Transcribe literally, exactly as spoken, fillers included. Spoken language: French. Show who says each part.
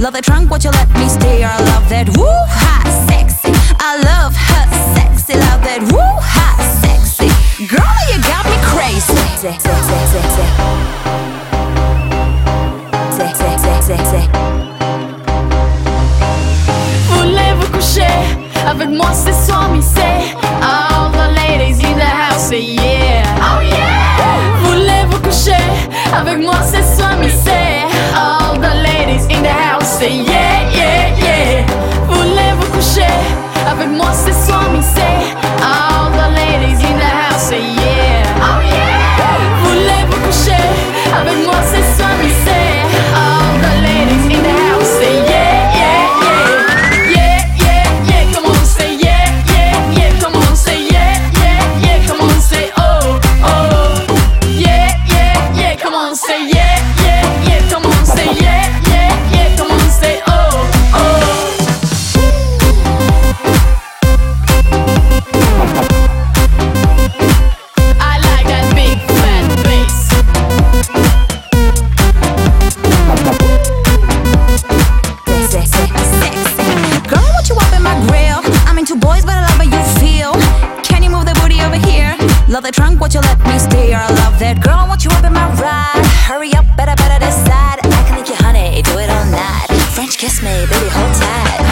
Speaker 1: Love the trunk, won't you let me stay? I love that woo hot sexy. I love hot sexy. Love that woo hot sexy. Girl, you got me crazy. Sex, sex, sex, sex, sex. Sex, sex, sex, sex, sex.
Speaker 2: Voulez-vous coucher avec moi ce soir, me say? All the ladies in the house say yeah. Oh yeah. Voulez-vous coucher avec moi ce soir, me say? All the ladies in the house say yeah, yeah, yeah. Voulez-vous coucher avec moi ce soir, me say? All the ladies in the house say yeah. Oh yeah. Voulez-vous coucher avec moi ce soir, me say? All the ladies in the house say yeah, yeah, yeah. Yeah, yeah, yeah, come on, say yeah, yeah, yeah, come on, say yeah, yeah, yeah, come on, say oh, oh. Yeah, yeah, yeah, come on, say yeah, yeah, yeah, come on, say yeah, yeah, yeah, come on, say oh, oh. I like that big fat bass.
Speaker 1: Sexy, sexy. Girl, what you up in my grill? I'm into boys, but I love how you feel. Can you move the booty over here? Love the trunk, won't you let me stay? I love that. Girl, what you up in my ride? Hurry up, better, better decide. I can make you honey, do it all night. French kiss me, baby, hold tight.